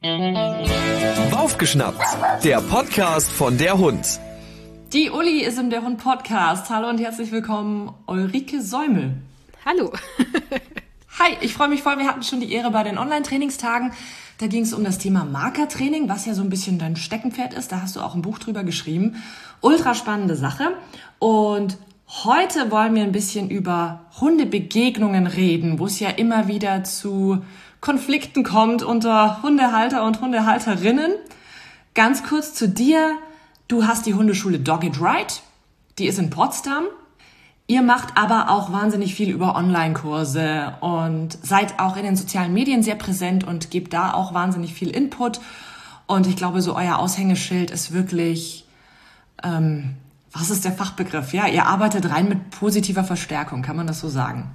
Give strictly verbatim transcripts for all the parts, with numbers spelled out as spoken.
Aufgeschnappt, der Podcast von der Hund. Die Uli ist im Der Hund Podcast. Hallo und herzlich willkommen, Ulrike Säumel. Hallo. Hi, ich freue mich voll. Wir hatten schon die Ehre bei den Online-Trainingstagen. Da ging es um das Thema Markertraining, was ja so ein bisschen dein Steckenpferd ist. Da hast du auch ein Buch drüber geschrieben. Ultra spannende Sache. Und heute wollen wir ein bisschen über Hundebegegnungen reden, wo es ja immer wieder zu Konflikten kommt unter Hundehalter und Hundehalterinnen. Ganz kurz zu dir. Du hast die Hundeschule Dog It Right. Die ist in Potsdam. Ihr macht aber auch wahnsinnig viel über Online-Kurse und seid auch in den sozialen Medien sehr präsent und gebt da auch wahnsinnig viel Input. Und ich glaube, so euer Aushängeschild ist wirklich, ähm, was ist der Fachbegriff? Ja, ihr arbeitet rein mit positiver Verstärkung, kann man das so sagen?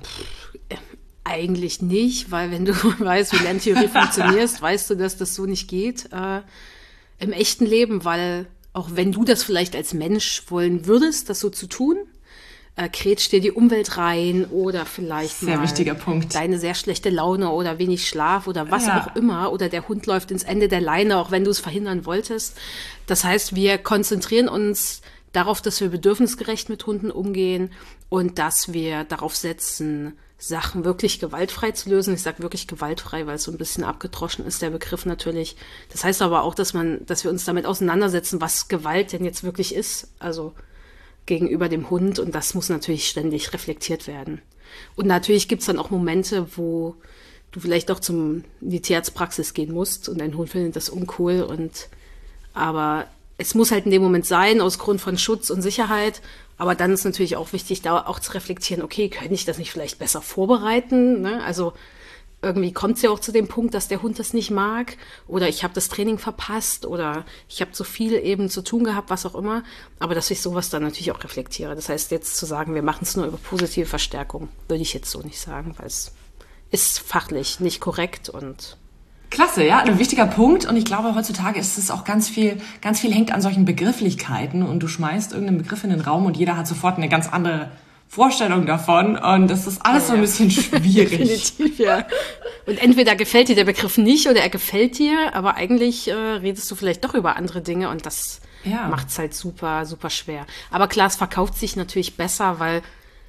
Eigentlich nicht, weil wenn du weißt, wie Lerntheorie funktioniert, weißt du, dass das so nicht geht äh, im echten Leben, weil auch wenn du das vielleicht als Mensch wollen würdest, das so zu tun, äh, krätscht dir die Umwelt rein oder vielleicht sehr mal wichtiger Punkt. Deine sehr schlechte Laune oder wenig Schlaf oder was ja. auch immer oder der Hund läuft ins Ende der Leine, auch wenn du es verhindern wolltest. Das heißt, wir konzentrieren uns darauf, dass wir bedürfnisgerecht mit Hunden umgehen und dass wir darauf setzen, Sachen wirklich gewaltfrei zu lösen. Ich sage wirklich gewaltfrei, weil es so ein bisschen abgedroschen ist, der Begriff natürlich. Das heißt aber auch, dass man, dass wir uns damit auseinandersetzen, was Gewalt denn jetzt wirklich ist, also gegenüber dem Hund. Und das muss natürlich ständig reflektiert werden. Und natürlich gibt es dann auch Momente, wo du vielleicht doch zum in die Tierarztpraxis gehen musst und dein Hund findet das uncool. Und aber es muss halt in dem Moment sein, aus Grund von Schutz und Sicherheit. Aber dann ist natürlich auch wichtig, da auch zu reflektieren, okay, könnte ich das nicht vielleicht besser vorbereiten? Ne? Also irgendwie kommt es ja auch zu dem Punkt, dass der Hund das nicht mag oder ich habe das Training verpasst oder ich habe zu viel eben zu tun gehabt, was auch immer. Aber dass ich sowas dann natürlich auch reflektiere. Das heißt, jetzt zu sagen, wir machen es nur über positive Verstärkung, würde ich jetzt so nicht sagen, weil es ist fachlich nicht korrekt und Klasse, ja, ein wichtiger Punkt. Und ich glaube, heutzutage ist es auch ganz viel, ganz viel hängt an solchen Begrifflichkeiten und du schmeißt irgendeinen Begriff in den Raum und jeder hat sofort eine ganz andere Vorstellung davon und das ist alles ja, so ein bisschen schwierig. Definitiv, ja. Und entweder gefällt dir der Begriff nicht oder er gefällt dir, aber eigentlich äh, redest du vielleicht doch über andere Dinge und das ja. macht es halt super, super schwer. Aber klar, es verkauft sich natürlich besser, weil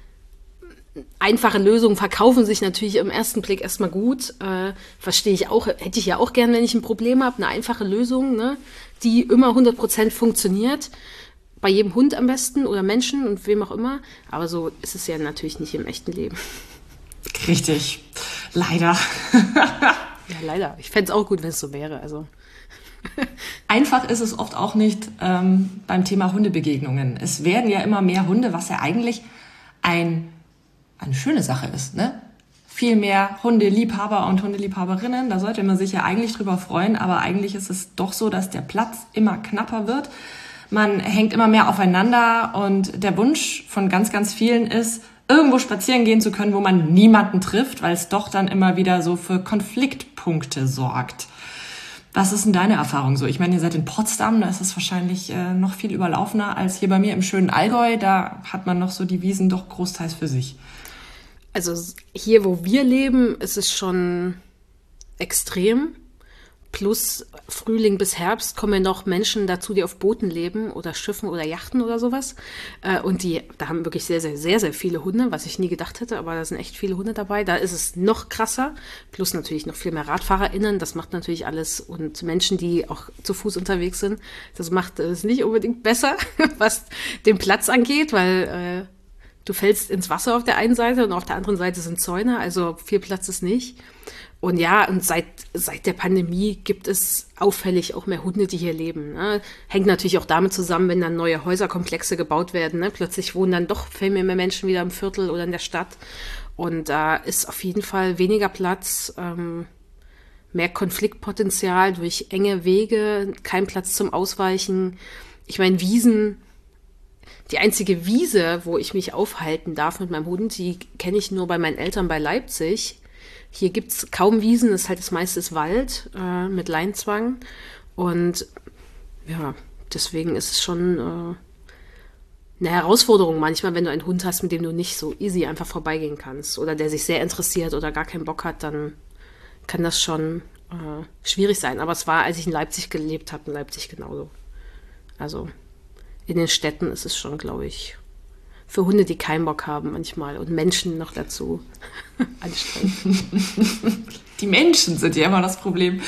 einfache Lösungen verkaufen sich natürlich im ersten Blick erstmal gut. Äh, verstehe ich auch, hätte ich ja auch gern, wenn ich ein Problem habe. Eine einfache Lösung, ne, die immer hundert Prozent funktioniert. Bei jedem Hund am besten oder Menschen und wem auch immer. Aber so ist es ja natürlich nicht im echten Leben. Richtig. Leider. Ja, leider. Ich fände es auch gut, wenn es so wäre. Also. Einfach ist es oft auch nicht ähm, beim Thema Hundebegegnungen. Es werden ja immer mehr Hunde, was ja eigentlich ein eine schöne Sache ist, ne? Viel mehr Hundeliebhaber und Hundeliebhaberinnen, da sollte man sich ja eigentlich drüber freuen, aber eigentlich ist es doch so, dass der Platz immer knapper wird. Man hängt immer mehr aufeinander und der Wunsch von ganz, ganz vielen ist, irgendwo spazieren gehen zu können, wo man niemanden trifft, weil es doch dann immer wieder so für Konfliktpunkte sorgt. Was ist denn deine Erfahrung so? Ich meine, ihr seid in Potsdam, da ist es wahrscheinlich äh, noch viel überlaufener als hier bei mir im schönen Allgäu. Da hat man noch so die Wiesen doch großteils für sich. Also hier, wo wir leben, ist es schon extrem. Plus Frühling bis Herbst kommen ja noch Menschen dazu, die auf Booten leben oder Schiffen oder Yachten oder sowas. Und die, da haben wirklich sehr, sehr, sehr, sehr viele Hunde, was ich nie gedacht hätte, aber da sind echt viele Hunde dabei. Da ist es noch krasser. Plus natürlich noch viel mehr RadfahrerInnen. Das macht natürlich alles. Und Menschen, die auch zu Fuß unterwegs sind. Das macht es nicht unbedingt besser, was den Platz angeht, weil äh, du fällst ins Wasser auf der einen Seite und auf der anderen Seite sind Zäune, also viel Platz ist nicht. Und ja, und seit, seit der Pandemie gibt es auffällig auch mehr Hunde, die hier leben. Ne? Hängt natürlich auch damit zusammen, wenn dann neue Häuserkomplexe gebaut werden. Ne? Plötzlich wohnen dann doch viel mehr Menschen wieder im Viertel oder in der Stadt. Und da ist auf jeden Fall weniger Platz, ähm, mehr Konfliktpotenzial durch enge Wege, kein Platz zum Ausweichen. Ich meine, Wiesen, die einzige Wiese, wo ich mich aufhalten darf mit meinem Hund, die kenne ich nur bei meinen Eltern bei Leipzig. Hier gibt's kaum Wiesen, das ist halt das meiste ist Wald äh, mit Leinzwang. Und ja, deswegen ist es schon äh, eine Herausforderung manchmal, wenn du einen Hund hast, mit dem du nicht so easy einfach vorbeigehen kannst. Oder der sich sehr interessiert oder gar keinen Bock hat, dann kann das schon äh, schwierig sein. Aber es war, als ich in Leipzig gelebt habe, in Leipzig genauso. Also in den Städten ist es schon, glaube ich, für Hunde, die keinen Bock haben manchmal und Menschen noch dazu anstrengend. Die Menschen sind ja immer das Problem.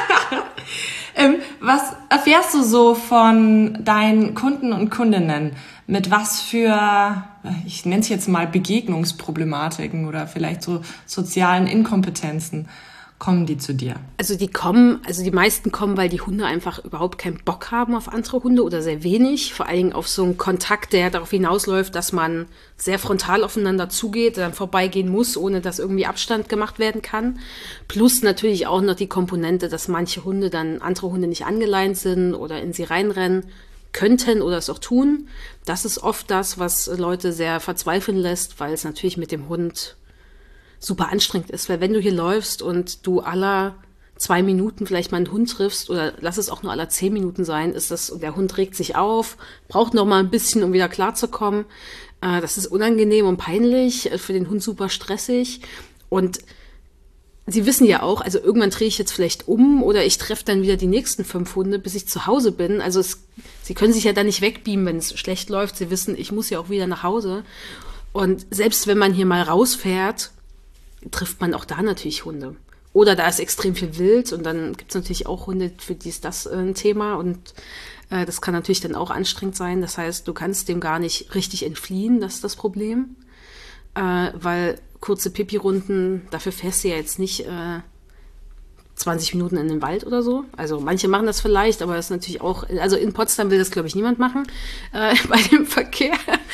ähm, was erfährst du so von deinen Kunden und Kundinnen? Mit was für, ich nenne es jetzt mal Begegnungsproblematiken oder vielleicht so sozialen Inkompetenzen kommen die zu dir? Also die kommen, also die meisten kommen, weil die Hunde einfach überhaupt keinen Bock haben auf andere Hunde oder sehr wenig. Vor allen Dingen auf so einen Kontakt, der darauf hinausläuft, dass man sehr frontal aufeinander zugeht, dann vorbeigehen muss, ohne dass irgendwie Abstand gemacht werden kann. Plus natürlich auch noch die Komponente, dass manche Hunde dann andere Hunde nicht angeleint sind oder in sie reinrennen könnten oder es auch tun. Das ist oft das, was Leute sehr verzweifeln lässt, weil es natürlich mit dem Hund super anstrengend ist, weil wenn du hier läufst und du aller zwei Minuten vielleicht mal einen Hund triffst oder lass es auch nur aller zehn Minuten sein, ist das, und der Hund regt sich auf, braucht noch mal ein bisschen, um wieder klarzukommen. Äh, das ist unangenehm und peinlich, für den Hund super stressig und sie wissen ja auch, also irgendwann drehe ich jetzt vielleicht um oder ich treffe dann wieder die nächsten fünf Hunde, bis ich zu Hause bin. Also es, sie können sich ja dann nicht wegbeamen, wenn es schlecht läuft. Sie wissen, ich muss ja auch wieder nach Hause. Und selbst wenn man hier mal rausfährt, trifft man auch da natürlich Hunde. Oder da ist extrem viel Wild und dann gibt es natürlich auch Hunde, für die ist das äh, ein Thema und äh, das kann natürlich dann auch anstrengend sein. Das heißt, du kannst dem gar nicht richtig entfliehen, das ist das Problem. Äh, weil kurze Pipi-Runden, dafür fährst du ja jetzt nicht äh, zwanzig Minuten in den Wald oder so. Also manche machen das vielleicht, aber das ist natürlich auch, also in Potsdam will das, glaube ich, niemand machen äh, bei dem Verkehr.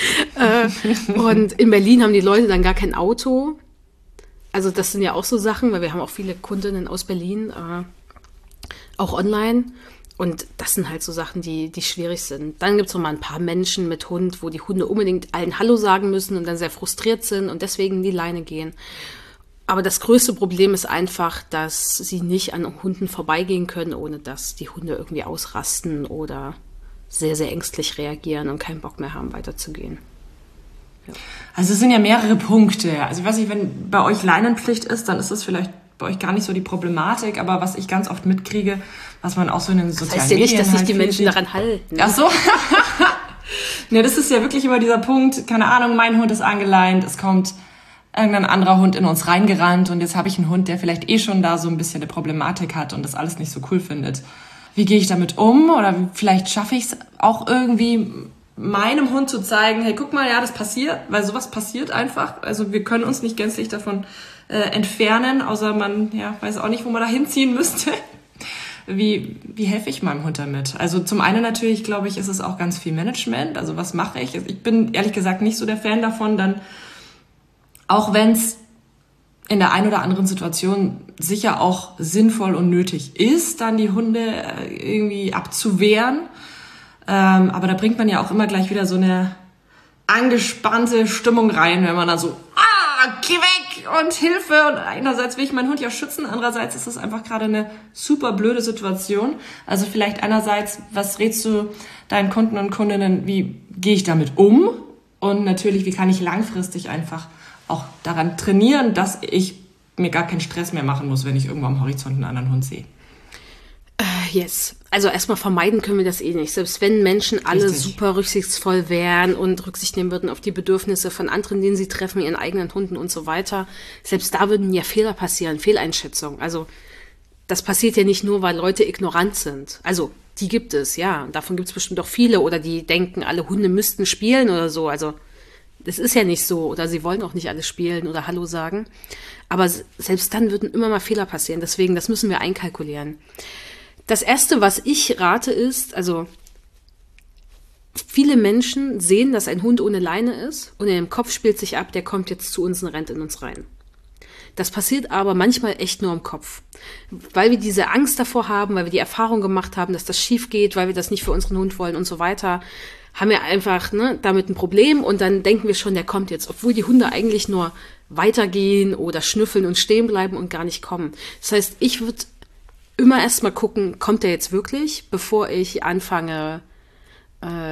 äh, und in Berlin haben die Leute dann gar kein Auto. Also das sind ja auch so Sachen, weil wir haben auch viele Kundinnen aus Berlin, äh, auch online. Und das sind halt so Sachen, die, die schwierig sind. Dann gibt es noch mal ein paar Menschen mit Hund, wo die Hunde unbedingt allen Hallo sagen müssen und dann sehr frustriert sind und deswegen in die Leine gehen. Aber das größte Problem ist einfach, dass sie nicht an Hunden vorbeigehen können, ohne dass die Hunde irgendwie ausrasten oder sehr, sehr ängstlich reagieren und keinen Bock mehr haben, weiterzugehen. Ja. Also es sind ja mehrere Punkte. Also ich weiß nicht, wenn bei euch Leinenpflicht ist, dann ist das vielleicht bei euch gar nicht so die Problematik. Aber was ich ganz oft mitkriege, was man auch so in den sozialen Medien... Das heißt ja nicht, dass sich halt die Menschen sieht. daran halten. Ach so. Ja, das ist ja wirklich immer dieser Punkt, keine Ahnung, mein Hund ist angeleint, es kommt irgendein anderer Hund in uns reingerannt und jetzt habe ich einen Hund, der vielleicht eh schon da so ein bisschen eine Problematik hat und das alles nicht so cool findet. Wie gehe ich damit um? Oder vielleicht schaffe ich es auch irgendwie, meinem Hund zu zeigen, hey, guck mal, ja, das passiert, weil sowas passiert einfach. Also wir können uns nicht gänzlich davon äh, entfernen, außer man ja weiß auch nicht, wo man da hinziehen müsste. Wie, wie helfe ich meinem Hund damit? Also zum einen natürlich, glaube ich, ist es auch ganz viel Management. Also was mache ich? Ich bin ehrlich gesagt nicht so der Fan davon, dann, auch wenn es in der einen oder anderen Situation sicher auch sinnvoll und nötig ist, dann die Hunde irgendwie abzuwehren. Ähm, aber da bringt man ja auch immer gleich wieder so eine angespannte Stimmung rein, wenn man dann so, ah, geh weg und Hilfe. Und einerseits will ich meinen Hund ja schützen, andererseits ist es einfach gerade eine super blöde Situation. Also vielleicht einerseits, was rätst du deinen Kunden und Kundinnen, wie gehe ich damit um? Und natürlich, wie kann ich langfristig einfach auch daran trainieren, dass ich mir gar keinen Stress mehr machen muss, wenn ich irgendwo am Horizont einen anderen Hund sehe. Uh, yes. Also erstmal vermeiden können wir das eh nicht. Selbst wenn Menschen alle Richtig. super rücksichtsvoll wären und Rücksicht nehmen würden auf die Bedürfnisse von anderen, denen sie treffen, ihren eigenen Hunden und so weiter, selbst da würden ja Fehler passieren, Fehleinschätzung. Also das passiert ja nicht nur, weil Leute ignorant sind. Also die gibt es, ja. Davon gibt es bestimmt auch viele. Oder die denken, alle Hunde müssten spielen oder so. Also das ist ja nicht so, oder sie wollen auch nicht alle spielen oder Hallo sagen. Aber selbst dann würden immer mal Fehler passieren. Deswegen, das müssen wir einkalkulieren. Das Erste, was ich rate, ist, also viele Menschen sehen, dass ein Hund ohne Leine ist und in dem Kopf spielt sich ab, der kommt jetzt zu uns und rennt in uns rein. Das passiert aber manchmal echt nur im Kopf, weil wir diese Angst davor haben, weil wir die Erfahrung gemacht haben, dass das schief geht, weil wir das nicht für unseren Hund wollen und so weiter, haben wir einfach ne, damit ein Problem und dann denken wir schon, der kommt jetzt, obwohl die Hunde eigentlich nur weitergehen oder schnüffeln und stehen bleiben und gar nicht kommen. Das heißt, ich würde immer erst mal gucken, kommt der jetzt wirklich, bevor ich anfange, äh,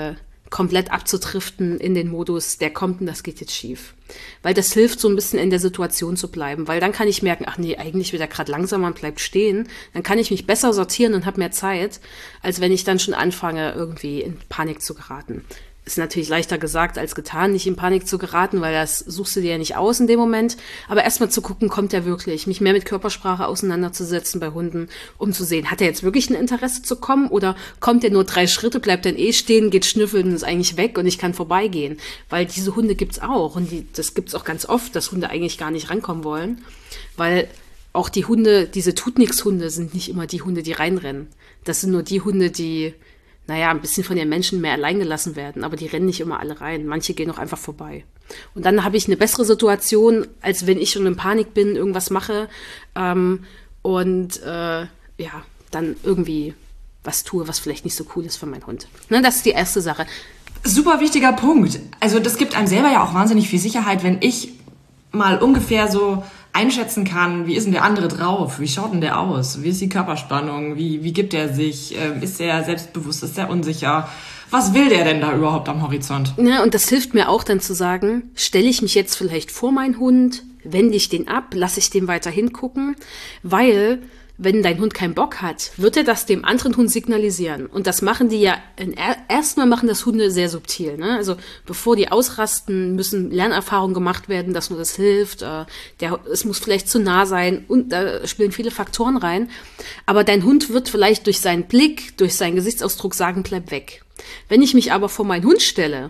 komplett abzutriften in den Modus, der kommt und das geht jetzt schief. Weil das hilft, so ein bisschen in der Situation zu bleiben. Weil dann kann ich merken, ach nee, eigentlich wird er gerade langsamer und bleibt stehen. Dann kann ich mich besser sortieren und habe mehr Zeit, als wenn ich dann schon anfange, irgendwie in Panik zu geraten. Ist natürlich leichter gesagt als getan, nicht in Panik zu geraten, weil das suchst du dir ja nicht aus in dem Moment. Aber erstmal zu gucken, kommt er wirklich, mich mehr mit Körpersprache auseinanderzusetzen bei Hunden, um zu sehen, hat er jetzt wirklich ein Interesse zu kommen oder kommt er nur drei Schritte, bleibt dann eh stehen, geht schnüffeln und ist eigentlich weg und ich kann vorbeigehen. Weil diese Hunde gibt's auch und die, das gibt's auch ganz oft, dass Hunde eigentlich gar nicht rankommen wollen, weil auch die Hunde, diese Tut-Nix-Hunde sind nicht immer die Hunde, die reinrennen. Das sind nur die Hunde, die naja, ein bisschen von den Menschen mehr allein gelassen werden, aber die rennen nicht immer alle rein. Manche gehen auch einfach vorbei. Und dann habe ich eine bessere Situation, als wenn ich schon in Panik bin, irgendwas mache ähm, und äh, ja, dann irgendwie was tue, was vielleicht nicht so cool ist für meinen Hund. Ne, das ist die erste Sache. Super wichtiger Punkt. Also das gibt einem selber ja auch wahnsinnig viel Sicherheit, wenn ich mal ungefähr so einschätzen kann, wie ist denn der andere drauf, wie schaut denn der aus, wie ist die Körperspannung, wie, wie gibt er sich, ähm, ist er selbstbewusst, ist er unsicher, was will der denn da überhaupt am Horizont? Ja, und das hilft mir auch dann zu sagen, stelle ich mich jetzt vielleicht vor meinen Hund, wende ich den ab, lasse ich den weiter hingucken, weil wenn dein Hund keinen Bock hat, wird er das dem anderen Hund signalisieren. Und das machen die ja, erstmal machen das Hunde sehr subtil. Ne? Also bevor die ausrasten, müssen Lernerfahrungen gemacht werden, dass nur das hilft. Äh, der, es muss vielleicht zu nah sein und da spielen viele Faktoren rein. Aber dein Hund wird vielleicht durch seinen Blick, durch seinen Gesichtsausdruck sagen, bleib weg. Wenn ich mich aber vor meinen Hund stelle,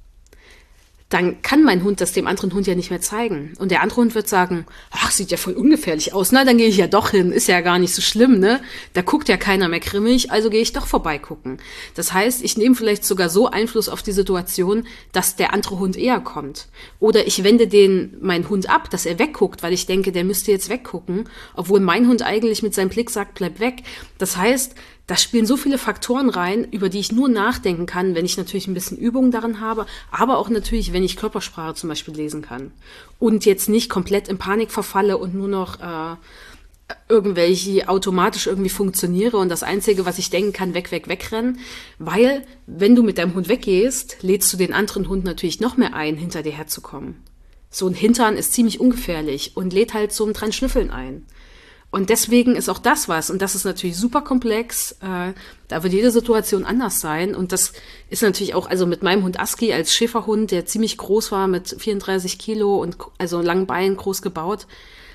dann kann mein Hund das dem anderen Hund ja nicht mehr zeigen. Und der andere Hund wird sagen, ach, sieht ja voll ungefährlich aus. Na, dann gehe ich ja doch hin. Ist ja gar nicht so schlimm, ne? Da guckt ja keiner mehr grimmig, also gehe ich doch vorbeigucken. Das heißt, ich nehme vielleicht sogar so Einfluss auf die Situation, dass der andere Hund eher kommt. Oder ich wende den, meinen Hund ab, dass er wegguckt, weil ich denke, der müsste jetzt weggucken, obwohl mein Hund eigentlich mit seinem Blick sagt, bleib weg. Das heißt, da spielen so viele Faktoren rein, über die ich nur nachdenken kann, wenn ich natürlich ein bisschen Übung darin habe, aber auch natürlich, wenn ich Körpersprache zum Beispiel lesen kann. Und jetzt nicht komplett in Panik verfalle und nur noch äh, irgendwelche automatisch irgendwie funktioniere und das Einzige, was ich denken kann, weg, weg, wegrennen. Weil, wenn du mit deinem Hund weggehst, lädst du den anderen Hund natürlich noch mehr ein, hinter dir herzukommen. So ein Hintern ist ziemlich ungefährlich und lädt halt zum dran Schnüffeln ein. Und deswegen ist auch das was, und das ist natürlich super komplex, äh, da wird jede Situation anders sein. Und das ist natürlich auch, also mit meinem Hund Aski als Schäferhund, der ziemlich groß war mit vierunddreißig Kilo und also langen Beinen, groß gebaut,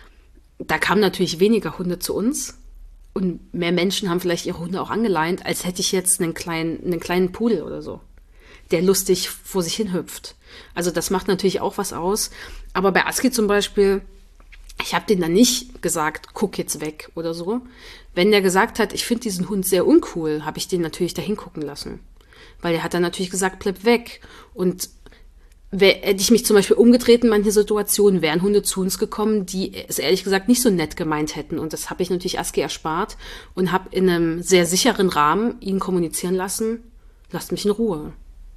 da kamen natürlich weniger Hunde zu uns. Und mehr Menschen haben vielleicht ihre Hunde auch angeleint, als hätte ich jetzt einen kleinen, einen kleinen Pudel oder so, der lustig vor sich hin hüpft. Also das macht natürlich auch was aus. Aber bei Aski zum Beispiel, ich habe denen dann nicht gesagt, guck jetzt weg oder so. Wenn der gesagt hat, ich finde diesen Hund sehr uncool, habe ich den natürlich dahin gucken lassen. Weil der hat dann natürlich gesagt, bleib weg. Und hätte ich mich zum Beispiel umgedreht in manchen Situationen, wären Hunde zu uns gekommen, die es ehrlich gesagt nicht so nett gemeint hätten. Und das habe ich natürlich Aski erspart und habe in einem sehr sicheren Rahmen ihn kommunizieren lassen, lasst mich in Ruhe.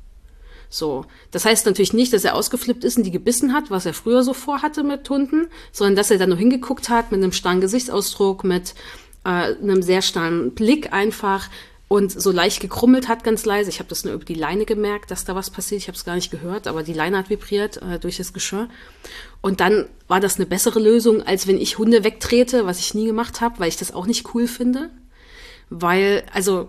So, das heißt natürlich nicht, dass er ausgeflippt ist und die gebissen hat, was er früher so vorhatte mit Hunden, sondern dass er dann nur hingeguckt hat mit einem starren Gesichtsausdruck, mit äh, einem sehr starren Blick einfach und so leicht gekrummelt hat, ganz leise. Ich habe das nur über die Leine gemerkt, dass da was passiert. Ich habe es gar nicht gehört, aber die Leine hat vibriert äh, durch das Geschirr. Und dann war das eine bessere Lösung, als wenn ich Hunde wegtrete, was ich nie gemacht habe, weil ich das auch nicht cool finde. Weil, also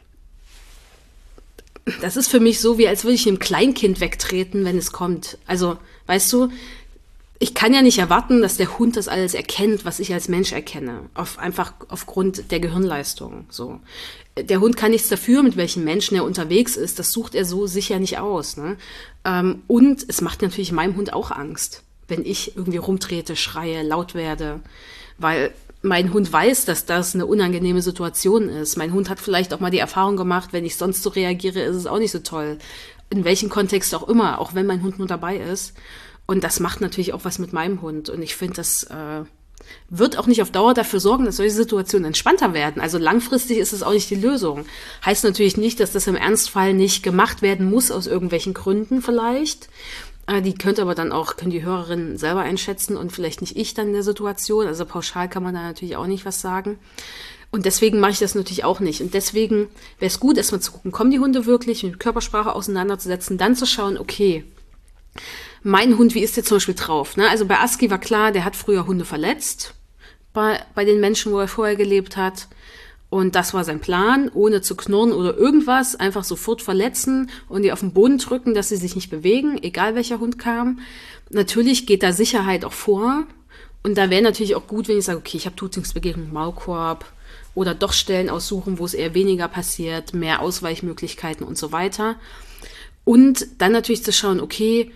das ist für mich so, wie als würde ich einem Kleinkind wegtreten, wenn es kommt. Also, weißt du, ich kann ja nicht erwarten, dass der Hund das alles erkennt, was ich als Mensch erkenne. Auf, einfach aufgrund der Gehirnleistung. So. Der Hund kann nichts dafür, mit welchen Menschen er unterwegs ist. Das sucht er so sicher nicht aus. Ne? Ähm, und es macht natürlich meinem Hund auch Angst, wenn ich irgendwie rumtrete, schreie, laut werde. Weil mein Hund weiß, dass das eine unangenehme Situation ist. Mein Hund hat vielleicht auch mal die Erfahrung gemacht, wenn ich sonst so reagiere, ist es auch nicht so toll. In welchem Kontext auch immer, auch wenn mein Hund nur dabei ist. Und das macht natürlich auch was mit meinem Hund. Und ich finde, das äh, wird auch nicht auf Dauer dafür sorgen, dass solche Situationen entspannter werden. Also langfristig ist es auch nicht die Lösung. Heißt natürlich nicht, dass das im Ernstfall nicht gemacht werden muss, aus irgendwelchen Gründen vielleicht. Die könnte aber dann auch, können die Hörerinnen selber einschätzen und vielleicht nicht ich dann in der Situation. Also pauschal kann man da natürlich auch nicht was sagen. Und deswegen mache ich das natürlich auch nicht. Und deswegen wäre es gut, erstmal zu gucken, kommen die Hunde wirklich, mit Körpersprache auseinanderzusetzen, dann zu schauen, okay, mein Hund, wie ist der zum Beispiel drauf? Ne? Also bei Aski war klar, der hat früher Hunde verletzt, bei, bei den Menschen, wo er vorher gelebt hat. Und das war sein Plan, ohne zu knurren oder irgendwas, einfach sofort verletzen und die auf den Boden drücken, dass sie sich nicht bewegen, egal welcher Hund kam. Natürlich geht da Sicherheit auch vor. Und da wäre natürlich auch gut, wenn ich sage, okay, ich habe Tutingsbegegnung, Maulkorb oder doch Stellen aussuchen, wo es eher weniger passiert, mehr Ausweichmöglichkeiten und so weiter. Und dann natürlich zu schauen, okay,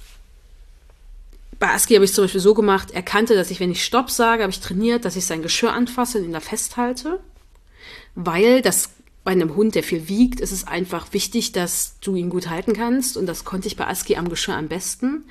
bei Aski habe ich es zum Beispiel so gemacht, er kannte, dass ich, wenn ich Stopp sage, habe ich trainiert, dass ich sein Geschirr anfasse und ihn da festhalte. Weil das bei einem Hund, der viel wiegt, ist es einfach wichtig, dass du ihn gut halten kannst. Und das konnte ich bei Aski am Geschirr am besten.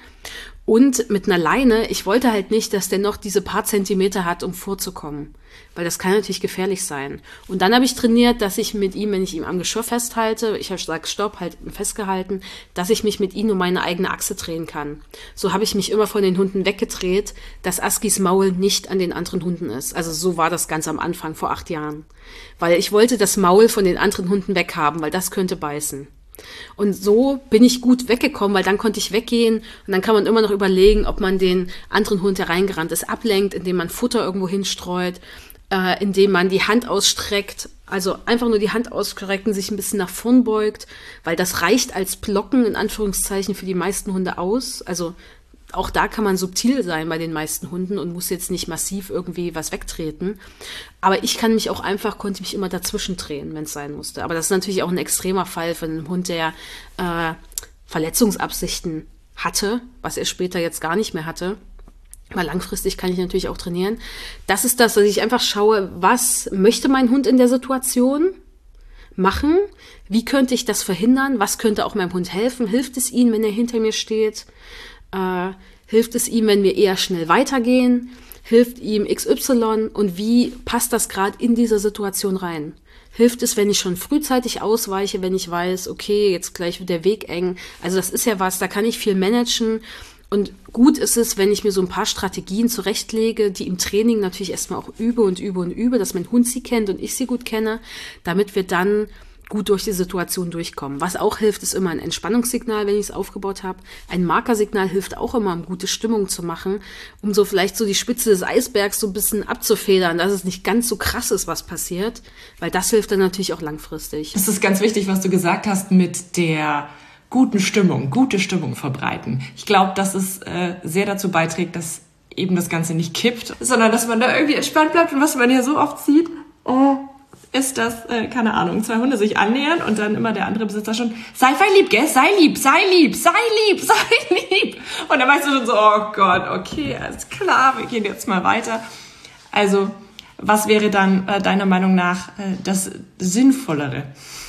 Und mit einer Leine, ich wollte halt nicht, dass der noch diese paar Zentimeter hat, um vorzukommen. Weil das kann natürlich gefährlich sein. Und dann habe ich trainiert, dass ich mit ihm, wenn ich ihm am Geschirr festhalte, ich habe gesagt, Stopp, halt festgehalten, dass ich mich mit ihm um meine eigene Achse drehen kann. So habe ich mich immer von den Hunden weggedreht, dass Askis Maul nicht an den anderen Hunden ist. Also so war das ganz am Anfang, vor acht Jahren. Weil ich wollte das Maul von den anderen Hunden weghaben, weil das könnte beißen. Und so bin ich gut weggekommen, weil dann konnte ich weggehen und dann kann man immer noch überlegen, ob man den anderen Hund, der reingerannt ist, ablenkt, indem man Futter irgendwo hinstreut, äh, indem man die Hand ausstreckt, also einfach nur die Hand ausstreckt und sich ein bisschen nach vorn beugt, weil das reicht als Blocken in Anführungszeichen für die meisten Hunde aus. Also auch da kann man subtil sein bei den meisten Hunden und muss jetzt nicht massiv irgendwie was wegtreten. Aber ich kann mich auch einfach, konnte mich immer dazwischen drehen, wenn es sein musste. Aber das ist natürlich auch ein extremer Fall von einem Hund, der äh, Verletzungsabsichten hatte, was er später jetzt gar nicht mehr hatte. Weil langfristig kann ich natürlich auch trainieren. Das ist das, dass ich einfach schaue, was möchte mein Hund in der Situation machen? Wie könnte ich das verhindern? Was könnte auch meinem Hund helfen? Hilft es ihm, wenn er hinter mir steht? Äh, hilft es ihm, wenn wir eher schnell weitergehen? Hilft ihm X Y? Und wie passt das gerade in diese Situation rein? Hilft es, wenn ich schon frühzeitig ausweiche, wenn ich weiß, okay, jetzt gleich wird der Weg eng? Also das ist ja was, da kann ich viel managen. Und gut ist es, wenn ich mir so ein paar Strategien zurechtlege, die im Training natürlich erstmal auch übe und übe und übe, dass mein Hund sie kennt und ich sie gut kenne, damit wir dann gut durch die Situation durchkommen. Was auch hilft, ist immer ein Entspannungssignal, wenn ich es aufgebaut habe. Ein Markersignal hilft auch immer, um gute Stimmung zu machen, um so vielleicht so die Spitze des Eisbergs so ein bisschen abzufedern, dass es nicht ganz so krass ist, was passiert, weil das hilft dann natürlich auch langfristig. Das ist ganz wichtig, was du gesagt hast mit der guten Stimmung, gute Stimmung verbreiten. Ich glaube, dass es äh, sehr dazu beiträgt, dass eben das Ganze nicht kippt, sondern dass man da irgendwie entspannt bleibt. Und was man ja so oft sieht, oh, ist, dass, äh, keine Ahnung, zwei Hunde sich annähern und dann immer der andere Besitzer schon, sei lieb, gell, sei lieb, sei lieb, sei lieb, sei lieb. Und dann weißt du schon so, oh Gott, okay, alles klar, wir gehen jetzt mal weiter. Also, was wäre dann äh, deiner Meinung nach äh, das Sinnvollere?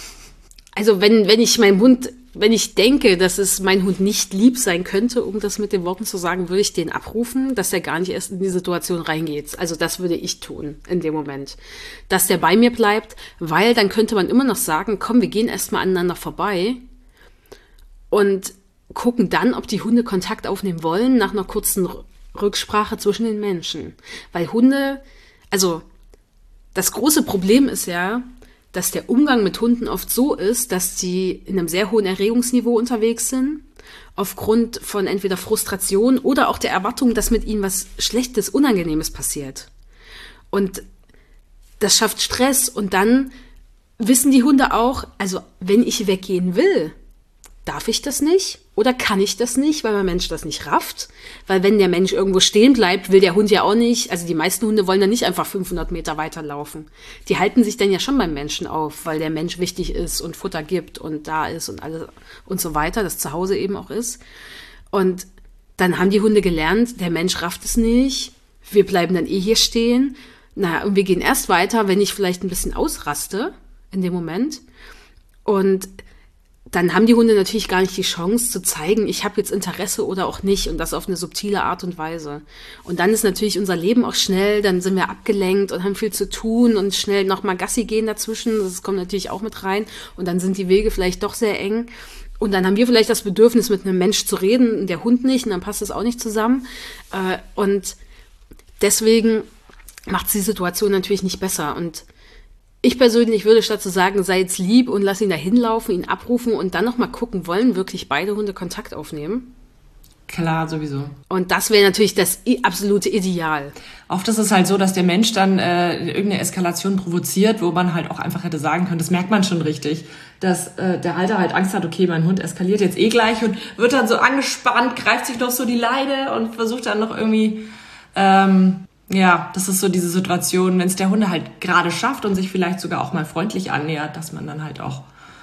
Also wenn, wenn ich meinem Hund, wenn ich denke, dass es mein Hund nicht lieb sein könnte, um das mit den Worten zu sagen, würde ich den abrufen, dass er gar nicht erst in die Situation reingeht. Also das würde ich tun in dem Moment. Dass der bei mir bleibt, weil dann könnte man immer noch sagen, komm, wir gehen erstmal aneinander vorbei und gucken dann, ob die Hunde Kontakt aufnehmen wollen, nach einer kurzen Rücksprache zwischen den Menschen. Weil Hunde, also das große Problem ist ja, dass der Umgang mit Hunden oft so ist, dass die in einem sehr hohen Erregungsniveau unterwegs sind, aufgrund von entweder Frustration oder auch der Erwartung, dass mit ihnen was Schlechtes, Unangenehmes passiert. Und das schafft Stress und dann wissen die Hunde auch, also wenn ich weggehen will, darf ich das nicht oder kann ich das nicht, weil mein Mensch das nicht rafft? Weil wenn der Mensch irgendwo stehen bleibt, will der Hund ja auch nicht, also die meisten Hunde wollen dann nicht einfach fünfhundert Meter weiterlaufen. Die halten sich dann ja schon beim Menschen auf, weil der Mensch wichtig ist und Futter gibt und da ist und alles und so weiter, das zu Hause eben auch ist. Und dann haben die Hunde gelernt, der Mensch rafft es nicht, wir bleiben dann eh hier stehen. Na, und wir gehen erst weiter, wenn ich vielleicht ein bisschen ausraste in dem Moment. Und dann haben die Hunde natürlich gar nicht die Chance zu zeigen, ich habe jetzt Interesse oder auch nicht und das auf eine subtile Art und Weise. Und dann ist natürlich unser Leben auch schnell, dann sind wir abgelenkt und haben viel zu tun und schnell nochmal Gassi gehen dazwischen, das kommt natürlich auch mit rein und dann sind die Wege vielleicht doch sehr eng und dann haben wir vielleicht das Bedürfnis, mit einem Mensch zu reden und der Hund nicht und dann passt das auch nicht zusammen und deswegen macht es die Situation natürlich nicht besser und Ich persönlich würde statt zu sagen, sei jetzt lieb und lass ihn da hinlaufen, ihn abrufen und dann nochmal gucken, wollen wirklich beide Hunde Kontakt aufnehmen? Klar, sowieso. Und das wäre natürlich das absolute Ideal. Oft ist es halt so, dass der Mensch dann äh, irgendeine Eskalation provoziert, wo man halt auch einfach hätte sagen können, das merkt man schon richtig, dass äh, der Halter halt Angst hat, okay, mein Hund eskaliert jetzt eh gleich und wird dann so angespannt, greift sich noch so die Leine und versucht dann noch irgendwie... Ähm, Ja, das ist so diese Situation, wenn es der Hunde halt gerade schafft und sich vielleicht sogar auch mal freundlich annähert, dass man dann halt auch,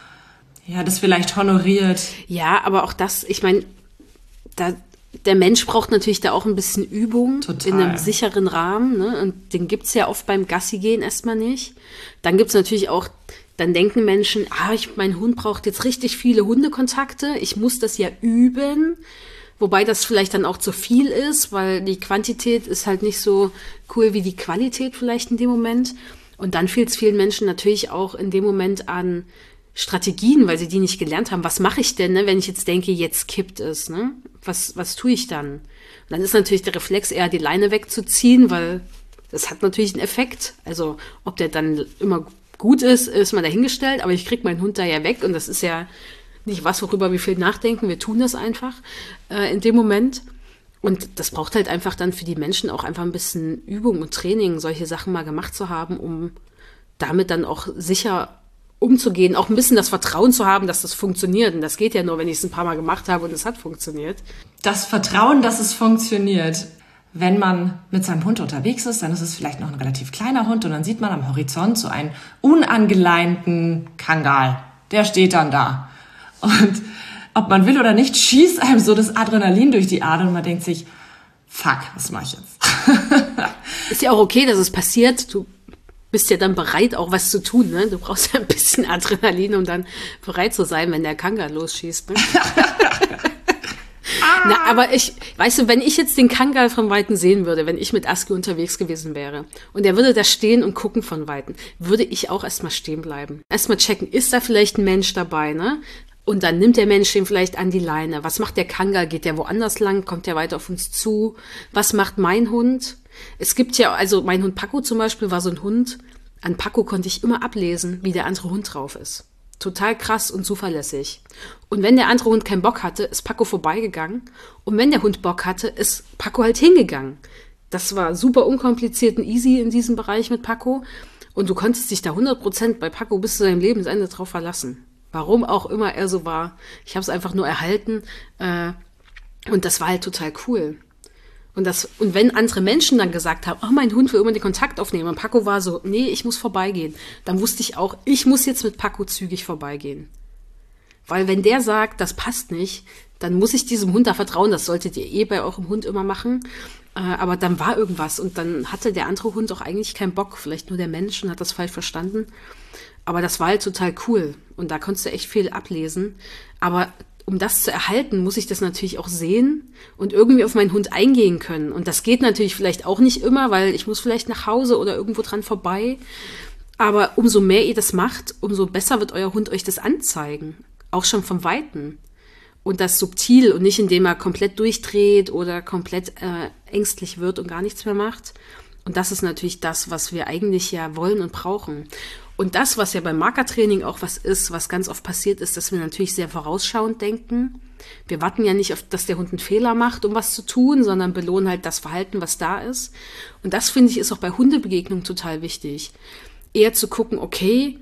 ja, das vielleicht honoriert. Ja, aber auch das, ich meine, da, der Mensch braucht natürlich da auch ein bisschen Übung. Total. In einem sicheren Rahmen, ne? Und den gibt's ja oft beim Gassi-Gehen erstmal nicht. Dann gibt's natürlich auch, dann denken Menschen, ah, ich, mein Hund braucht jetzt richtig viele Hundekontakte, ich muss das ja üben. Wobei das vielleicht dann auch zu viel ist, weil die Quantität ist halt nicht so cool wie die Qualität vielleicht in dem Moment. Und dann fehlt es vielen Menschen natürlich auch in dem Moment an Strategien, weil sie die nicht gelernt haben. Was mache ich denn, ne, wenn ich jetzt denke, jetzt kippt es? Ne? Was, was tue ich dann? Und dann ist natürlich der Reflex eher, die Leine wegzuziehen, weil das hat natürlich einen Effekt. Also ob der dann immer gut ist, ist mal dahingestellt. Aber ich kriege meinen Hund da ja weg und das ist ja... nicht was, worüber wir viel nachdenken, wir tun das einfach äh, in dem Moment. Und das braucht halt einfach dann für die Menschen auch einfach ein bisschen Übung und Training, solche Sachen mal gemacht zu haben, um damit dann auch sicher umzugehen, auch ein bisschen das Vertrauen zu haben, dass das funktioniert. Und das geht ja nur, wenn ich es ein paar Mal gemacht habe und es hat funktioniert. Das Vertrauen, dass es funktioniert. Wenn man mit seinem Hund unterwegs ist, dann ist es vielleicht noch ein relativ kleiner Hund und dann sieht man am Horizont so einen unangeleinten Kangal. Der steht dann da. Und ob man will oder nicht, schießt einem so das Adrenalin durch die Adern und man denkt sich, fuck, was mache ich jetzt? Ist ja auch okay, dass es passiert. Du bist ja dann bereit, auch was zu tun. Ne? Du brauchst ja ein bisschen Adrenalin, um dann bereit zu sein, wenn der Kangal losschießt. Ne? Na, aber ich, weißt du, wenn ich jetzt den Kangal von Weitem sehen würde, wenn ich mit Aski unterwegs gewesen wäre und er würde da stehen und gucken von Weitem, würde ich auch erstmal stehen bleiben. Erstmal checken, ist da vielleicht ein Mensch dabei, ne? Und dann nimmt der Mensch den vielleicht an die Leine. Was macht der Kangal? Geht der woanders lang? Kommt der weiter auf uns zu? Was macht mein Hund? Es gibt ja, also mein Hund Paco zum Beispiel war so ein Hund. An Paco konnte ich immer ablesen, wie der andere Hund drauf ist. Total krass und zuverlässig. Und wenn der andere Hund keinen Bock hatte, ist Paco vorbeigegangen. Und wenn der Hund Bock hatte, ist Paco halt hingegangen. Das war super unkompliziert und easy in diesem Bereich mit Paco. Und du konntest dich da hundert Prozent bei Paco bis zu deinem Lebensende drauf verlassen. Warum auch immer er so war. Ich habe es einfach nur erhalten. Äh, und das war halt total cool. Und, das, und wenn andere Menschen dann gesagt haben, oh, mein Hund will immer den Kontakt aufnehmen. Und Paco war so, nee, ich muss vorbeigehen. Dann wusste ich auch, ich muss jetzt mit Paco zügig vorbeigehen. Weil wenn der sagt, das passt nicht, dann muss ich diesem Hund da vertrauen. Das solltet ihr eh bei eurem Hund immer machen. Äh, aber dann war irgendwas. Und dann hatte der andere Hund auch eigentlich keinen Bock. Vielleicht nur der Mensch und hat das falsch verstanden. Aber das war halt total cool. Und da konntest du echt viel ablesen. Aber um das zu erhalten, muss ich das natürlich auch sehen und irgendwie auf meinen Hund eingehen können. Und das geht natürlich vielleicht auch nicht immer, weil ich muss vielleicht nach Hause oder irgendwo dran vorbei. Aber umso mehr ihr das macht, umso besser wird euer Hund euch das anzeigen. Auch schon vom Weiten. Und das subtil und nicht, indem er komplett durchdreht oder komplett äh, ängstlich wird und gar nichts mehr macht. Und das ist natürlich das, was wir eigentlich ja wollen und brauchen. Und das, was ja beim Markertraining auch was ist, was ganz oft passiert ist, dass wir natürlich sehr vorausschauend denken. Wir warten ja nicht auf, dass der Hund einen Fehler macht, um was zu tun, sondern belohnen halt das Verhalten, was da ist. Und das, finde ich, ist auch bei Hundebegegnungen total wichtig. Eher zu gucken, okay,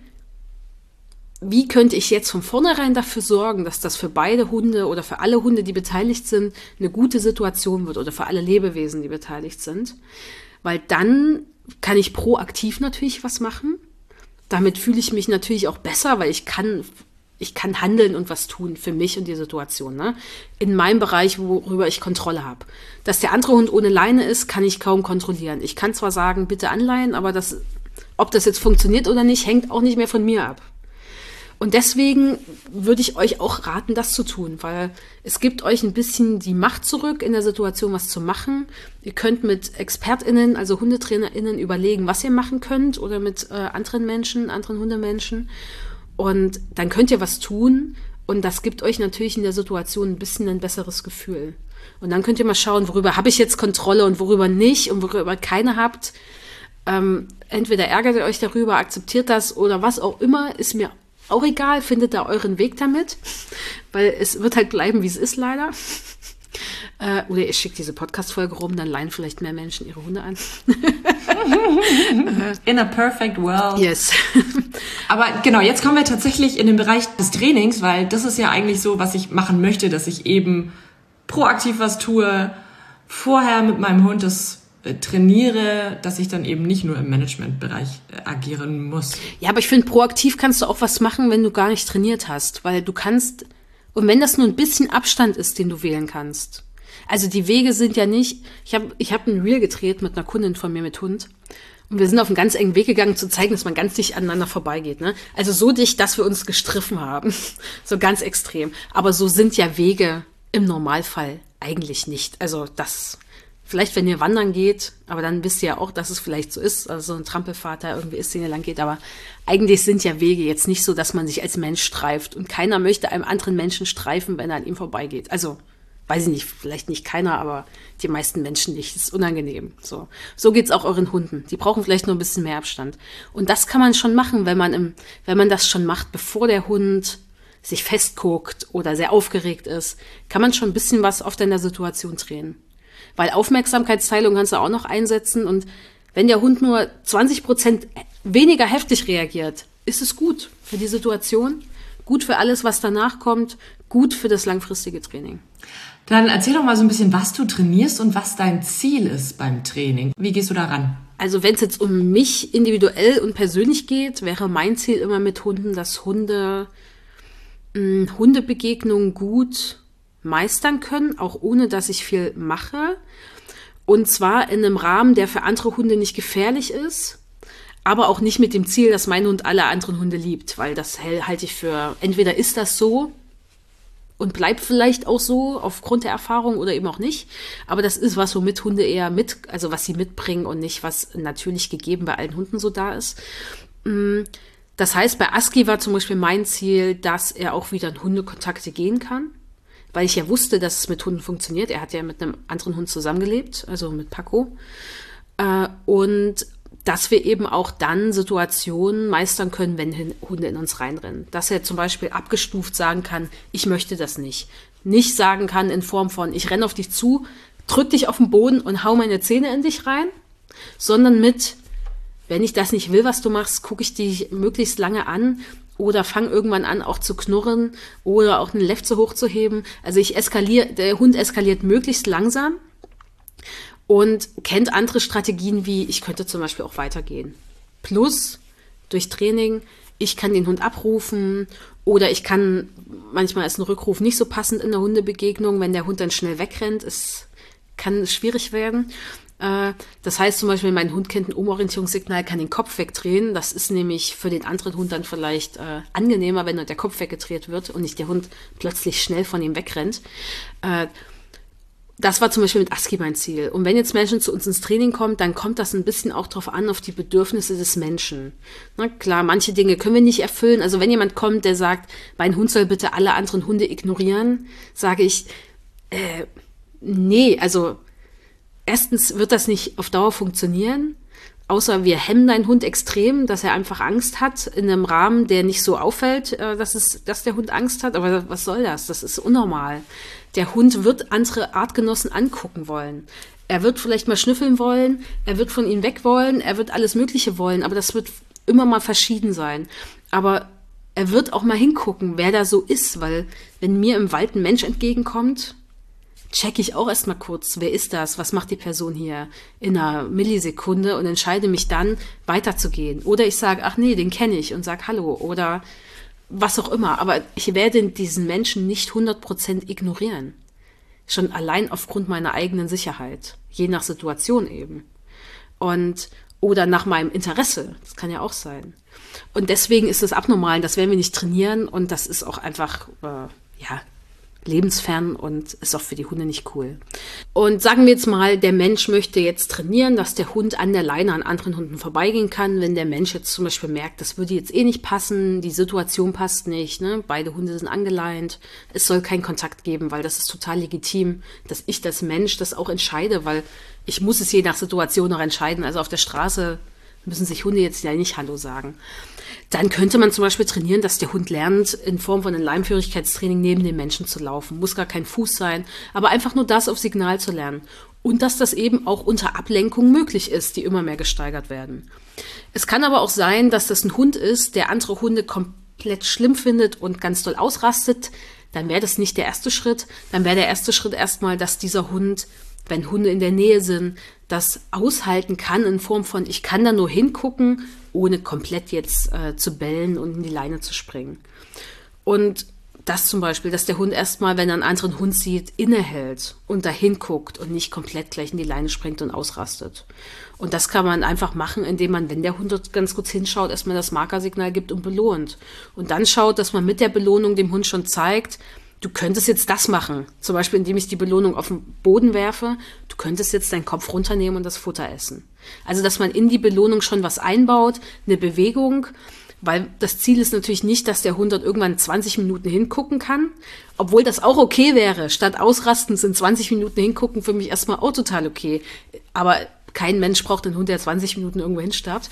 wie könnte ich jetzt von vornherein dafür sorgen, dass das für beide Hunde oder für alle Hunde, die beteiligt sind, eine gute Situation wird oder für alle Lebewesen, die beteiligt sind. Weil dann kann ich proaktiv natürlich was machen. Damit fühle ich mich natürlich auch besser, weil ich kann, ich kann handeln und was tun für mich und die Situation. Ne? In meinem Bereich, worüber ich Kontrolle habe. Dass der andere Hund ohne Leine ist, kann ich kaum kontrollieren. Ich kann zwar sagen, bitte anleihen, aber das, ob das jetzt funktioniert oder nicht, hängt auch nicht mehr von mir ab. Und deswegen würde ich euch auch raten, das zu tun, weil es gibt euch ein bisschen die Macht zurück, in der Situation was zu machen. Ihr könnt mit ExpertInnen, also HundetrainerInnen, überlegen, was ihr machen könnt oder mit äh, anderen Menschen, anderen Hundemenschen. Und dann könnt ihr was tun und das gibt euch natürlich in der Situation ein bisschen ein besseres Gefühl. Und dann könnt ihr mal schauen, worüber habe ich jetzt Kontrolle und worüber nicht und worüber keine habt. Ähm, entweder ärgert ihr euch darüber, akzeptiert das oder was auch immer, ist mir auch egal, findet da euren Weg damit, weil es wird halt bleiben, wie es ist leider. Äh, oder ihr schickt diese Podcast-Folge rum, dann leihen vielleicht mehr Menschen ihre Hunde an. In a perfect world. Yes. Aber genau, jetzt kommen wir tatsächlich in den Bereich des Trainings, weil das ist ja eigentlich so, was ich machen möchte, dass ich eben proaktiv was tue, vorher mit meinem Hund das trainiere, dass ich dann eben nicht nur im Managementbereich agieren muss. Ja, aber ich finde, proaktiv kannst du auch was machen, wenn du gar nicht trainiert hast, weil du kannst, und wenn das nur ein bisschen Abstand ist, den du wählen kannst. Also die Wege sind ja nicht, ich habe ich hab ein Reel gedreht mit einer Kundin von mir mit Hund und wir sind auf einen ganz engen Weg gegangen, zu zeigen, dass man ganz dicht aneinander vorbeigeht. Ne? Also so dicht, dass wir uns gestriffen haben. So ganz extrem. Aber so sind ja Wege im Normalfall eigentlich nicht. Also das... Vielleicht, wenn ihr wandern geht, aber dann wisst ihr ja auch, dass es vielleicht so ist, also so ein Trampelpfad da irgendwie ist, den ihr lang geht, aber eigentlich sind ja Wege jetzt nicht so, dass man sich als Mensch streift und keiner möchte einem anderen Menschen streifen, wenn er an ihm vorbeigeht. Also, weiß ich nicht, vielleicht nicht keiner, aber die meisten Menschen nicht. Das ist unangenehm. So, so geht's auch euren Hunden. Die brauchen vielleicht nur ein bisschen mehr Abstand. Und das kann man schon machen, wenn man im, wenn man das schon macht, bevor der Hund sich festguckt oder sehr aufgeregt ist, kann man schon ein bisschen was auf deiner Situation drehen. Weil Aufmerksamkeitsteilung kannst du auch noch einsetzen und wenn der Hund nur zwanzig Prozent weniger heftig reagiert, ist es gut für die Situation, gut für alles, was danach kommt, gut für das langfristige Training. Dann erzähl doch mal so ein bisschen, was du trainierst und was dein Ziel ist beim Training. Wie gehst du da ran? Also wenn es jetzt um mich individuell und persönlich geht, wäre mein Ziel immer mit Hunden, dass Hunde mh, Hundebegegnungen gut meistern können, auch ohne, dass ich viel mache. Und zwar in einem Rahmen, der für andere Hunde nicht gefährlich ist, aber auch nicht mit dem Ziel, dass mein Hund alle anderen Hunde liebt, weil das halte ich für, entweder ist das so und bleibt vielleicht auch so aufgrund der Erfahrung oder eben auch nicht. Aber das ist was, womit Hunde eher mit, also was sie mitbringen und nicht, was natürlich gegeben bei allen Hunden so da ist. Das heißt, bei Aski war zum Beispiel mein Ziel, dass er auch wieder in Hundekontakte gehen kann. Weil ich ja wusste, dass es mit Hunden funktioniert. Er hat ja mit einem anderen Hund zusammengelebt, also mit Paco. Äh, und dass wir eben auch dann Situationen meistern können, wenn Hunde in uns reinrennen. Dass er zum Beispiel abgestuft sagen kann, ich möchte das nicht. Nicht sagen kann in Form von, ich renne auf dich zu, drück dich auf den Boden und hau meine Zähne in dich rein. Sondern mit, wenn ich das nicht will, was du machst, gucke ich dich möglichst lange an. Oder fang irgendwann an, auch zu knurren oder auch eine Lefze hochzuheben. Also ich eskaliere, der Hund eskaliert möglichst langsam und kennt andere Strategien wie, ich könnte zum Beispiel auch weitergehen. Plus, durch Training, ich kann den Hund abrufen oder ich kann, manchmal ist ein Rückruf nicht so passend in der Hundebegegnung, wenn der Hund dann schnell wegrennt, es kann schwierig werden. Das heißt zum Beispiel, mein Hund kennt ein Umorientierungssignal, kann den Kopf wegdrehen. Das ist nämlich für den anderen Hund dann vielleicht äh, angenehmer, wenn der Kopf weggedreht wird und nicht der Hund plötzlich schnell von ihm wegrennt. Äh, das war zum Beispiel mit Aski mein Ziel. Und wenn jetzt Menschen zu uns ins Training kommen, dann kommt das ein bisschen auch drauf an, auf die Bedürfnisse des Menschen. Na klar, manche Dinge können wir nicht erfüllen. Also wenn jemand kommt, der sagt, mein Hund soll bitte alle anderen Hunde ignorieren, sage ich, äh, nee, also erstens wird das nicht auf Dauer funktionieren, außer wir hemmen deinen Hund extrem, dass er einfach Angst hat, in einem Rahmen, der nicht so auffällt, dass, es, dass der Hund Angst hat. Aber was soll das? Das ist unnormal. Der Hund wird andere Artgenossen angucken wollen. Er wird vielleicht mal schnüffeln wollen, er wird von ihnen weg wollen, er wird alles Mögliche wollen, aber das wird immer mal verschieden sein. Aber er wird auch mal hingucken, wer da so ist, weil wenn mir im Wald ein Mensch entgegenkommt, checke ich auch erstmal kurz, wer ist das, was macht die Person hier in einer Millisekunde und entscheide mich dann, weiterzugehen. Oder ich sage, ach nee, den kenne ich und sage Hallo oder was auch immer. Aber ich werde diesen Menschen nicht hundert Prozent ignorieren. Schon allein aufgrund meiner eigenen Sicherheit. Je nach Situation eben. Und oder nach meinem Interesse. Das kann ja auch sein. Und deswegen ist es abnormal, das werden wir nicht trainieren und das ist auch einfach, äh, ja, lebensfern und ist auch für die Hunde nicht cool. Und sagen wir jetzt mal, der Mensch möchte jetzt trainieren, dass der Hund an der Leine an anderen Hunden vorbeigehen kann. Wenn der Mensch jetzt zum Beispiel merkt, das würde jetzt eh nicht passen, die Situation passt nicht, ne? Beide Hunde sind angeleint, es soll keinen Kontakt geben, weil das ist total legitim, dass ich als Mensch das auch entscheide, weil ich muss es je nach Situation auch entscheiden. Also auf der Straße müssen sich Hunde jetzt ja nicht Hallo sagen. Dann könnte man zum Beispiel trainieren, dass der Hund lernt, in Form von einem Leinführigkeitstraining neben dem Menschen zu laufen. Muss gar kein Fuß sein, aber einfach nur das auf Signal zu lernen. Und dass das eben auch unter Ablenkung möglich ist, die immer mehr gesteigert werden. Es kann aber auch sein, dass das ein Hund ist, der andere Hunde komplett schlimm findet und ganz doll ausrastet. Dann wäre das nicht der erste Schritt. Dann wäre der erste Schritt erstmal, dass dieser Hund, wenn Hunde in der Nähe sind, das aushalten kann in Form von, ich kann da nur hingucken, ohne komplett jetzt äh, zu bellen und in die Leine zu springen. Und das zum Beispiel, dass der Hund erstmal, wenn er einen anderen Hund sieht, innehält und da hinguckt und nicht komplett gleich in die Leine springt und ausrastet. Und das kann man einfach machen, indem man, wenn der Hund dort ganz kurz hinschaut, erstmal das Markersignal gibt und belohnt. Und dann schaut, dass man mit der Belohnung dem Hund schon zeigt, du könntest jetzt das machen, zum Beispiel indem ich die Belohnung auf den Boden werfe, du könntest jetzt deinen Kopf runternehmen und das Futter essen. Also, dass man in die Belohnung schon was einbaut, eine Bewegung, weil das Ziel ist natürlich nicht, dass der Hund dort irgendwann zwanzig Minuten hingucken kann, obwohl das auch okay wäre. Statt ausrasten sind zwanzig Minuten hingucken für mich erstmal auch total okay. Aber kein Mensch braucht einen Hund, der zwanzig Minuten irgendwo hinstarrt.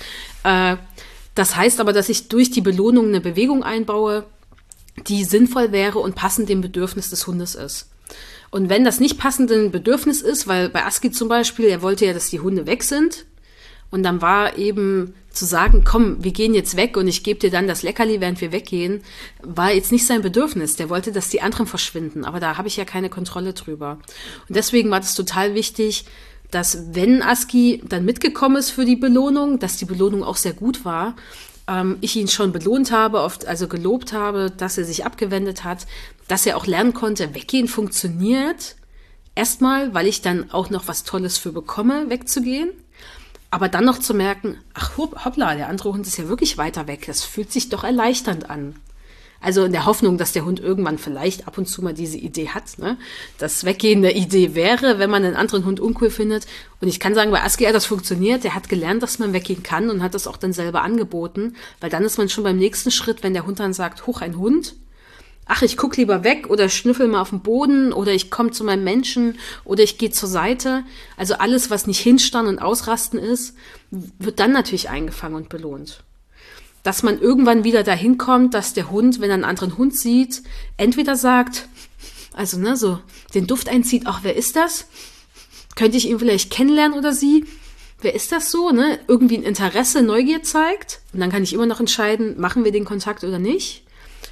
Das heißt aber, dass ich durch die Belohnung eine Bewegung einbaue, die sinnvoll wäre und passend dem Bedürfnis des Hundes ist. Und wenn das nicht passend dem Bedürfnis ist, weil bei Aski zum Beispiel, er wollte ja, dass die Hunde weg sind, und dann war eben zu sagen, komm, wir gehen jetzt weg und ich gebe dir dann das Leckerli, während wir weggehen, war jetzt nicht sein Bedürfnis. Der wollte, dass die anderen verschwinden, aber da habe ich ja keine Kontrolle drüber. Und deswegen war das total wichtig, dass wenn Aski dann mitgekommen ist für die Belohnung, dass die Belohnung auch sehr gut war, ich ihn schon belohnt habe, oft also gelobt habe, dass er sich abgewendet hat, dass er auch lernen konnte, weggehen funktioniert. Erstmal, weil ich dann auch noch was Tolles für bekomme, wegzugehen. Aber dann noch zu merken, ach hoppla, der andere Hund ist ja wirklich weiter weg. Das fühlt sich doch erleichternd an. Also in der Hoffnung, dass der Hund irgendwann vielleicht ab und zu mal diese Idee hat, ne? Das Weggehen der Idee wäre, wenn man einen anderen Hund uncool findet. Und ich kann sagen, bei Aski hat das funktioniert. Der hat gelernt, dass man weggehen kann und hat das auch dann selber angeboten. Weil dann ist man schon beim nächsten Schritt, wenn der Hund dann sagt, huch, ein Hund. Ach, ich guck lieber weg oder schnüffel mal auf den Boden oder ich komme zu meinem Menschen oder ich gehe zur Seite. Also alles, was nicht hinstarren und ausrasten ist, wird dann natürlich eingefangen und belohnt. Dass man irgendwann wieder dahin kommt, dass der Hund, wenn er einen anderen Hund sieht, entweder sagt, also ne, so den Duft einzieht, ach, wer ist das? Könnte ich ihn vielleicht kennenlernen oder sie? Wer ist das so? Ne? Irgendwie ein Interesse, Neugier zeigt. Und dann kann ich immer noch entscheiden, machen wir den Kontakt oder nicht.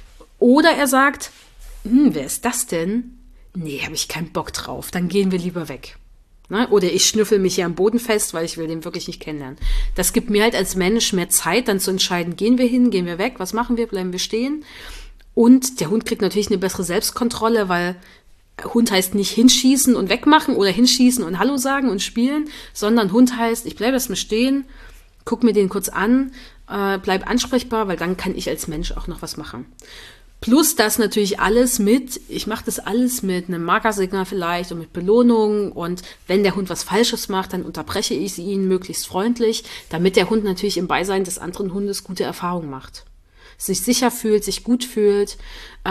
Oder er sagt, hm, wer ist das denn? Nee, habe ich keinen Bock drauf, dann gehen wir lieber weg. Ne? Oder ich schnüffel mich hier am Boden fest, weil ich will den wirklich nicht kennenlernen. Das gibt mir halt als Mensch mehr Zeit, dann zu entscheiden, gehen wir hin, gehen wir weg, was machen wir, bleiben wir stehen. Und der Hund kriegt natürlich eine bessere Selbstkontrolle, weil Hund heißt nicht hinschießen und wegmachen oder hinschießen und Hallo sagen und spielen, sondern Hund heißt, ich bleibe erstmal stehen, guck mir den kurz an, äh, bleib ansprechbar, weil dann kann ich als Mensch auch noch was machen. Plus das natürlich alles mit, ich mache das alles mit einem Markersignal vielleicht und mit Belohnung und wenn der Hund was Falsches macht, dann unterbreche ich ihn möglichst freundlich, damit der Hund natürlich im Beisein des anderen Hundes gute Erfahrungen macht. Sich sicher fühlt, sich gut fühlt, äh,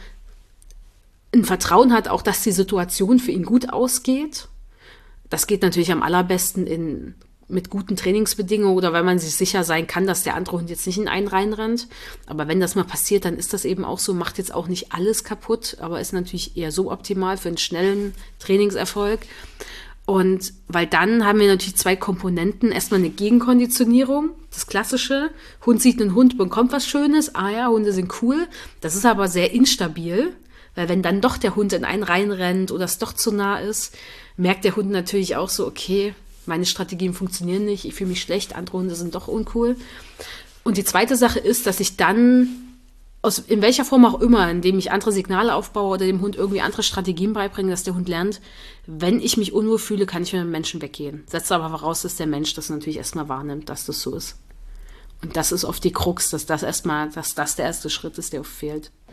ein Vertrauen hat auch, dass die Situation für ihn gut ausgeht. Das geht natürlich am allerbesten in mit guten Trainingsbedingungen oder weil man sich sicher sein kann, dass der andere Hund jetzt nicht in einen reinrennt. Aber wenn das mal passiert, dann ist das eben auch so, macht jetzt auch nicht alles kaputt, aber ist natürlich eher so optimal für einen schnellen Trainingserfolg. Und weil dann haben wir natürlich zwei Komponenten. Erstmal eine Gegenkonditionierung, das Klassische. Hund sieht einen Hund, bekommt was Schönes. Ah ja, Hunde sind cool. Das ist aber sehr instabil, weil wenn dann doch der Hund in einen reinrennt oder es doch zu nah ist, merkt der Hund natürlich auch so, okay, meine Strategien funktionieren nicht, ich fühle mich schlecht, andere Hunde sind doch uncool. Und die zweite Sache ist, dass ich dann, aus in welcher Form auch immer, indem ich andere Signale aufbaue oder dem Hund irgendwie andere Strategien beibringe, dass der Hund lernt, wenn ich mich unwohl fühle, kann ich mit dem Menschen weggehen. Setze aber voraus, dass der Mensch das natürlich erstmal wahrnimmt, dass das so ist. Und das ist oft die Krux, dass das erstmal, dass das der erste Schritt ist, der oft fehlt.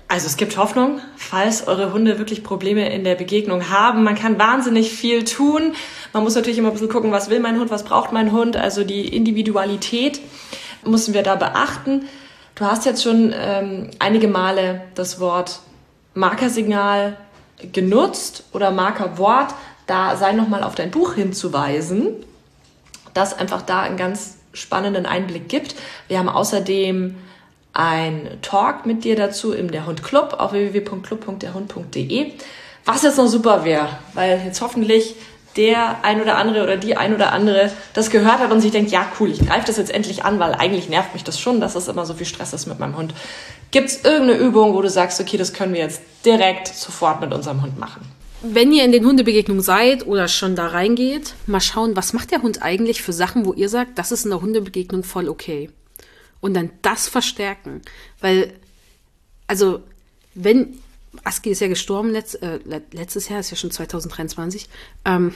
Also es gibt Hoffnung, falls eure Hunde wirklich Probleme in der Begegnung haben. Man kann wahnsinnig viel tun. Man muss natürlich immer ein bisschen gucken, was will mein Hund, was braucht mein Hund. Also die Individualität müssen wir da beachten. Du hast jetzt schon ähm, einige Male das Wort Markersignal genutzt oder Markerwort. Da sei nochmal auf dein Buch hinzuweisen, das einfach da einen ganz spannenden Einblick gibt. Wir haben außerdem ein Talk mit dir dazu im Der Hund Club auf w w w punkt club punkt der hund punkt d e. Was jetzt noch super wäre, weil jetzt hoffentlich der ein oder andere oder die ein oder andere das gehört hat und sich denkt, ja cool, ich greife das jetzt endlich an, weil eigentlich nervt mich das schon, dass es immer so viel Stress ist mit meinem Hund. Gibt es irgendeine Übung, wo du sagst, okay, das können wir jetzt direkt sofort mit unserem Hund machen? Wenn ihr in den Hundebegegnungen seid oder schon da reingeht, mal schauen, was macht der Hund eigentlich für Sachen, wo ihr sagt, das ist in der Hundebegegnung voll okay. Und dann das verstärken. Weil, also, wenn, Aski ist ja gestorben letzt, äh, letztes Jahr, ist ja schon zwanzig dreiundzwanzig. Ähm,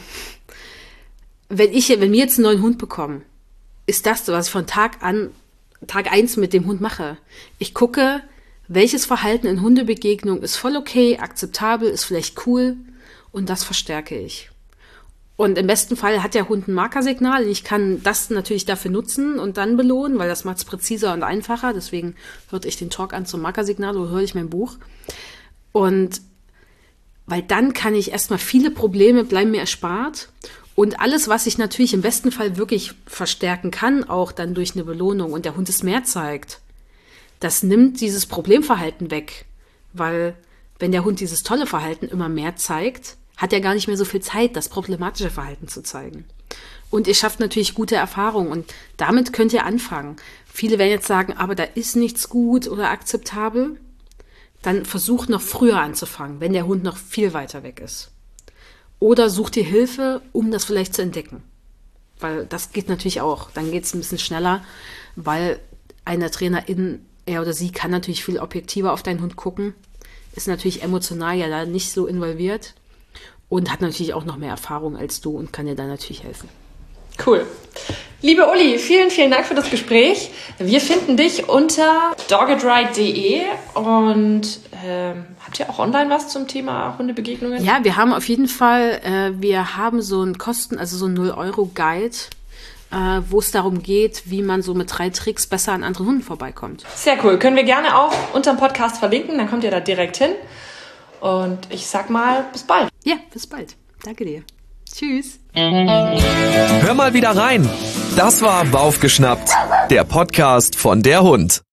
wenn ich, wenn wir jetzt einen neuen Hund bekommen, ist das, was ich von Tag an, Tag eins mit dem Hund mache. Ich gucke, welches Verhalten in Hundebegegnung ist voll okay, akzeptabel, ist vielleicht cool und das verstärke ich. Und im besten Fall hat der Hund ein Markersignal. Ich kann das natürlich dafür nutzen und dann belohnen, weil das macht es präziser und einfacher. Deswegen hörte ich den Talk an zum Markersignal oder höre ich mein Buch. Und weil dann kann ich erstmal viele Probleme bleiben mir erspart. Und alles, was ich natürlich im besten Fall wirklich verstärken kann, auch dann durch eine Belohnung und der Hund es mehr zeigt, das nimmt dieses Problemverhalten weg. Weil wenn der Hund dieses tolle Verhalten immer mehr zeigt, hat er gar nicht mehr so viel Zeit, das problematische Verhalten zu zeigen. Und ihr schafft natürlich gute Erfahrungen und damit könnt ihr anfangen. Viele werden jetzt sagen, aber da ist nichts gut oder akzeptabel. Dann versucht noch früher anzufangen, wenn der Hund noch viel weiter weg ist. Oder sucht ihr Hilfe, um das vielleicht zu entdecken. Weil das geht natürlich auch. Dann geht es ein bisschen schneller, weil eine Trainerin, er oder sie, kann natürlich viel objektiver auf deinen Hund gucken. Ist natürlich emotional ja da nicht so involviert. Und hat natürlich auch noch mehr Erfahrung als du und kann dir dann natürlich helfen. Cool. Liebe Uli, vielen, vielen Dank für das Gespräch. Wir finden dich unter doggedrive punkt de und ähm, habt ihr auch online was zum Thema Hundebegegnungen? Ja, wir haben auf jeden Fall, äh, wir haben so einen Kosten, also so einen null Euro Guide, äh, wo es darum geht, wie man so mit drei Tricks besser an anderen Hunden vorbeikommt. Sehr cool. Können wir gerne auch unter dem Podcast verlinken, dann kommt ihr da direkt hin. Und ich sag mal, bis bald. Ja, bis bald. Danke dir. Tschüss. Hör mal wieder rein. Das war Baufgeschnappt, der Podcast von der Hund.